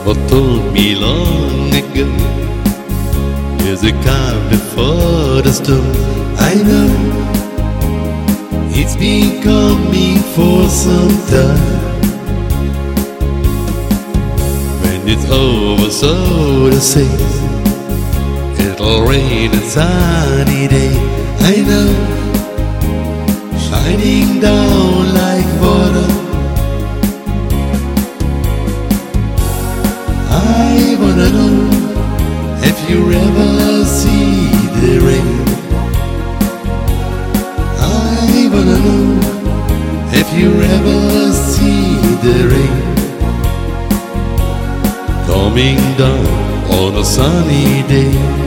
what told me long ago is a calm before the storm. I know it's been coming for some time. When it's over, so to say, it'll rain a sunny day. I know, shining down like water. I wanna know if you ever see the rain. I wanna know if you ever see the rain coming down on a sunny day.